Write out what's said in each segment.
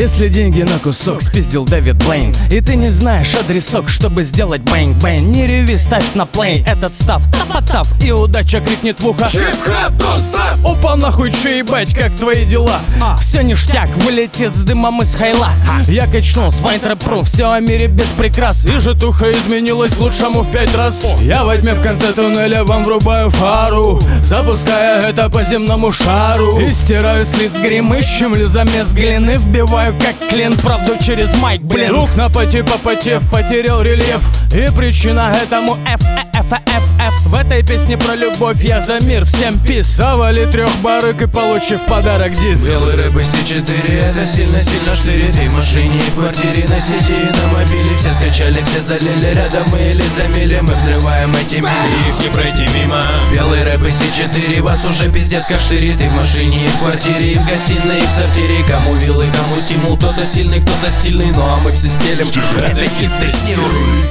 Если деньги на кусок спиздил Дэвид Блейн, и ты не знаешь адресок, чтобы сделать бэнг-бэнг, не реви, ставь на плей этот став, таф-таф, и удача крикнет в ухо: Хип-хап, don't stop! Опа, нахуй, чё ебать, как твои дела? Все ништяк, вылетит с дымом из хайла. Я качнул с Майнтрэп.ру, все о мире без прикрас, и житуха изменилась к лучшему в 5 раз. Я во тьме в конце туннеля вам врубаю фару, запуская это по земному шару, и стираю с лиц гримы, щемлю замес глины, вбиваю как клин правду через майк, блин. Рук на поте попотев, потерял рельеф, и причина этому F. В этой песне про любовь я за мир, всем пис. Завали 3 барыг и получи в подарок диск. Белый рэп и C4, это сильно-сильно штырит. И в машине, и в квартире, на сети, и на мобиле. Все скачали, все залили, рядом мы или за мили. Мы взрываем эти мили, их не пройти мимо. Белый рэп и C4, вас уже пиздец как штырит. И в машине, и в квартире, и в гостиной, и в сортире. Кому вилы, кому стимул, кто-то сильный, кто-то стильный. Ну а мы все стелим, это хит тестируй.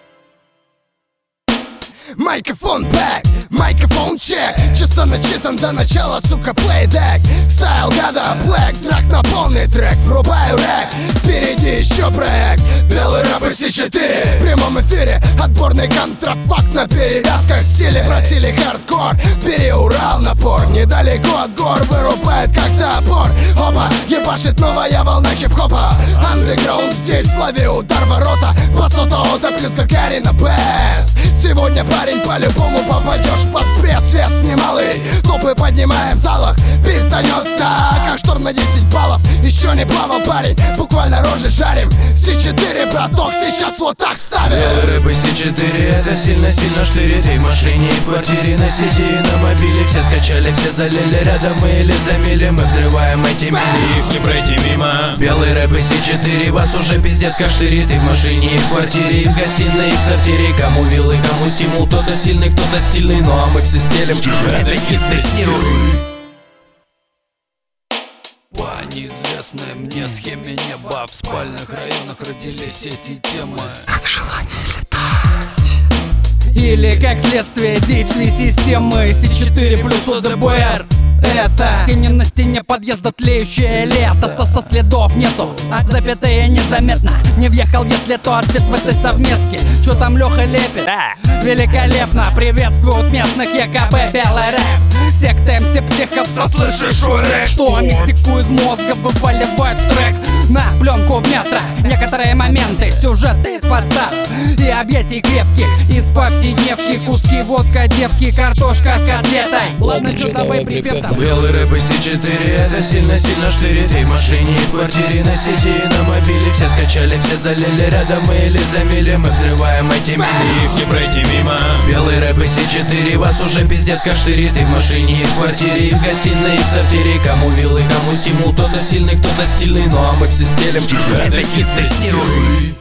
Микрофон бэк, микрофон чек. Чисто начитан до начала, сука, плейдек. Стайл года, блэк, трак на полный трек. Врубаю рэк, впереди еще проект. Белый рэп и C4 в прямом эфире. Отборный контрафакт на перевязках. Стиле просили хардкор, бери Урал напор. Недалеко от гор вырубает как топор. Опа, ебашит новая волна хип-хопа. Андеграунд здесь, лови удар ворота. Басота ота плюс как Карина Бест. Сегодня парень по-любому попадешь под пресс. Вес немалый, топы поднимаем в залах. Пизданет так, как шторм на 10 баллов. Еще не плавал парень, буквально рожи жарим. C4, браток, сейчас вот так ставим. Белый рэп и C4, это сильно-сильно штырит. И в машине, и в квартире, на сети, и на мобиле. Все скачали, все залили, рядом мы или за мили. Мы взрываем эти мили, их не пройти мимо. Белый рэп и C4, вас уже пиздец как штырит. И в машине, и в квартире, и в гостиной, и в сортире. Кому вилы, кому стимул, кто-то сильный, кто-то стильный. Ну а мы все стелим, это хит тестируй. По неизвестной мне схеме неба в спальных районах родились эти темы. Как желание летать. Или как следствие действий системы C4 плюс ОДБР. Это тени на стене подъезда, тлеющее лето. Со следов нету, а запятая незаметно. Не въехал, если то ответ в этой совместке. Чё там Лёха лепит? Великолепно приветствуют местных ЕКБ белый рэп. Секта МС психов, Слышишь, рэп? что мистику из мозга вываливают в трек. На пленку в метро некоторые моменты, сюжеты из подстав и объятий крепких. Из повседневки куски, водка, девки, картошка с котлетой. Ладно, чё, давай припев там. Белый рэп и C4, это сильно-сильно штырит. И в машине, и в квартире, на сети, и на мобиле. Все скачали, все залили, рядом мы или за мили. Мы взрываем эти мили, их не пройти мимо. Белый рэп и C4, вас уже пиздец как штырит. И в машине, и в квартире, и в гостиной, и в сортире. Кому вилы, кому стимул, кто-то сильный, кто-то стильный. Ну а мы все стелим, это хит тестируй.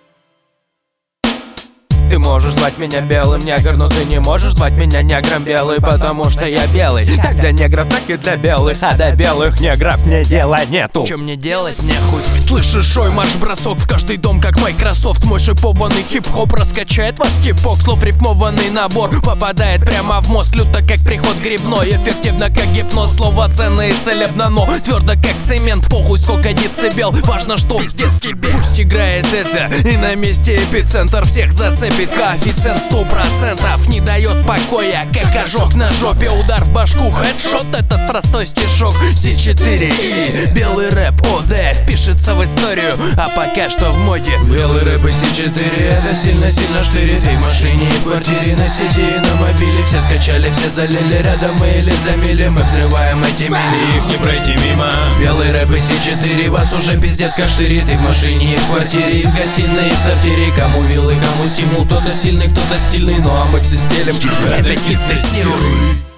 Ты можешь звать меня белым негр, но ты не можешь звать меня негром белый, потому что я белый. Как для негров, так и для белых, а до белых негров мне дела нету. Чем мне делать, нехуй. Слышишь, шой, марш-бросок в каждый дом, как Microsoft. Мой шипованный хип-хоп раскачает вас типок. Слов рифмованный набор попадает прямо в мозг. Люто, как приход грибной, эффективно, как гипноз. Слово ценное и целебно, но твердо, как цемент. Похуй, сколько децибел, важно, что пиздец тебе. Пусть играет это, и на месте эпицентр всех зацепит. Коэффициент 100% не дает покоя, как ожог на жопе. Удар в башку, хедшот, этот простой стишок. C4 и белый рэп ОД впишется в историю, а пока что в моде. Белый рэп и C4, это сильно-сильно штырит. И в машине, и в квартире, на сети, и на мобиле. Все скачали, все залили, рядом мы или за мили. Мы взрываем эти мили, их не пройти мимо. Белый рэп и C4, вас уже пиздец как штырит. И в машине, и в квартире, и в гостиной, и в сортире. Кому вилы, кому стимул, кто-то сильный, кто-то стильный. Ну а мы все стелим, это хит тестируй.